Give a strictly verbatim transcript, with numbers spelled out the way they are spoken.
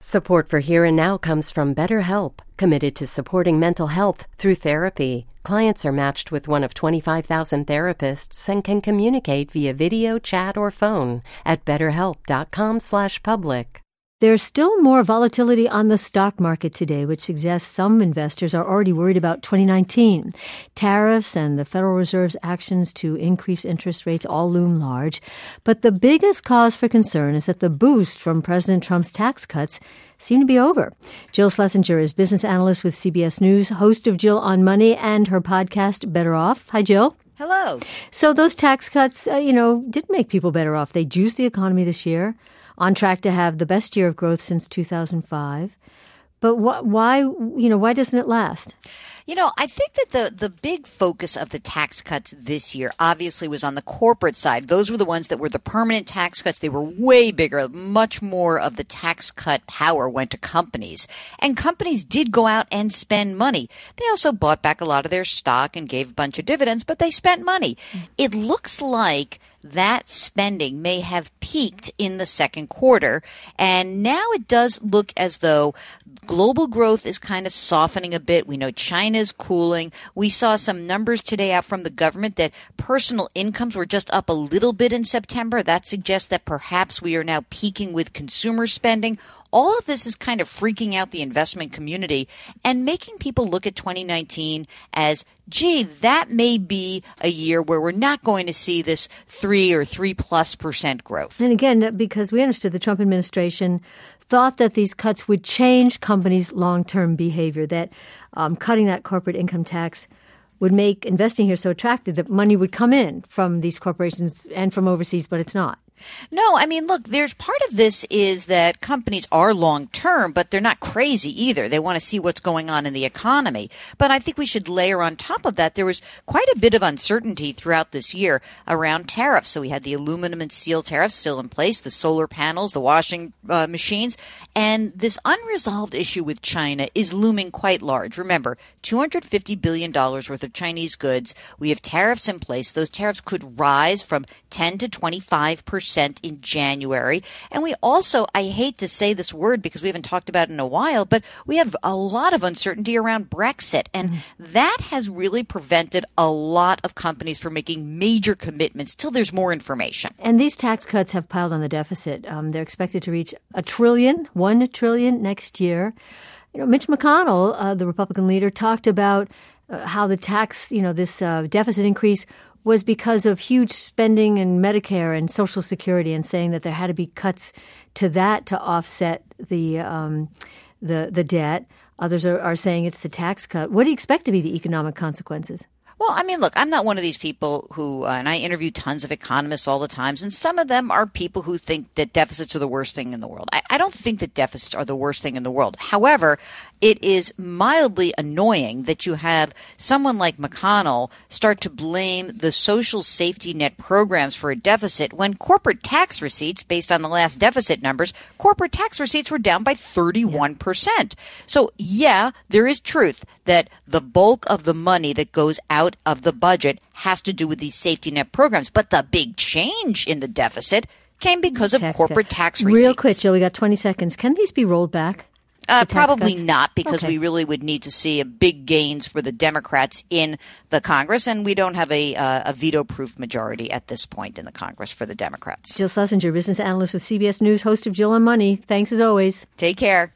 Support for Here and Now comes from BetterHelp, committed to supporting mental health through therapy. Clients are matched with one of twenty-five thousand therapists and can communicate via video, chat, or phone at betterhelp.com slash public. There's still more volatility on the stock market today, which suggests some investors are already worried about twenty nineteen. Tariffs and the Federal Reserve's actions to increase interest rates all loom large. But the biggest cause for concern is that the boost from President Trump's tax cuts seem to be over. Jill Schlesinger is business analyst with C B S News, host of Jill on Money and her podcast, Better Off. Hi, Jill. Hello. So those tax cuts, uh, you know, did make people better off. They juiced the economy this year, on track to have the best year of growth since two thousand five. But wh- why, you know, why doesn't it last? You know, I think that the, the big focus of the tax cuts this year obviously was on the corporate side. Those were the ones that were the permanent tax cuts. They were way bigger. Much more of the tax cut power went to companies. And companies did go out and spend money. They also bought back a lot of their stock and gave a bunch of dividends, but they spent money. It looks like that spending may have peaked in the second quarter. And now it does look as though global growth is kind of softening a bit. We know China is cooling. We saw some numbers today out from the government that personal incomes were just up a little bit in September. That suggests that perhaps we are now peaking with consumer spending. All of this is kind of freaking out the investment community and making people look at twenty nineteen as, gee, that may be a year where we're not going to see this three or three plus percent growth. And again, because we understood the Trump administration thought that these cuts would change companies' long-term behavior, that um, cutting that corporate income tax would make investing here so attractive that money would come in from these corporations and from overseas, but it's not. No, I mean, look, there's part of this is that companies are long-term, but they're not crazy either. They want to see what's going on in the economy. But I think we should layer on top of that, there was quite a bit of uncertainty throughout this year around tariffs. So we had the aluminum and steel tariffs still in place, the solar panels, the washing uh, machines. And this unresolved issue with China is looming quite large. Remember, two hundred fifty billion dollars worth of Chinese goods. We have tariffs in place. Those tariffs could rise from ten to twenty-five percent in January. And we also, I hate to say this word because we haven't talked about it in a while, but we have a lot of uncertainty around Brexit. And mm-hmm. that has really prevented a lot of companies from making major commitments till there's more information. And these tax cuts have piled on the deficit. Um, they're expected to reach a trillion, one trillion next year. You know, Mitch McConnell, uh, the Republican leader, talked about uh, how the tax, you know, this uh, deficit increase was because of huge spending in Medicare and Social Security, and saying that there had to be cuts to that to offset the um, the the debt. Others are, are saying it's the tax cut. What do you expect to be the economic consequences? Well, I mean, look, I'm not one of these people who, uh, and I interview tons of economists all the time, and some of them are people who think that deficits are the worst thing in the world. I, I don't think that deficits are the worst thing in the world. However, it is mildly annoying that you have someone like McConnell start to blame the social safety net programs for a deficit when corporate tax receipts, based on the last deficit numbers, corporate tax receipts were down by thirty-one percent. So, yeah, there is truth that the bulk of the money that goes out of the budget has to do with these safety net programs. But the big change in the deficit came because of tax corporate cut. tax receipts. Real quick, Jill, we got twenty seconds. Can these be rolled back? Uh, probably cuts? not, because okay. we really would need to see a big gains for the Democrats in the Congress, and we don't have a, uh, a veto-proof majority at this point in the Congress for the Democrats. Jill Schlesinger, business analyst with C B S News, host of Jill on Money. Thanks as always. Take care.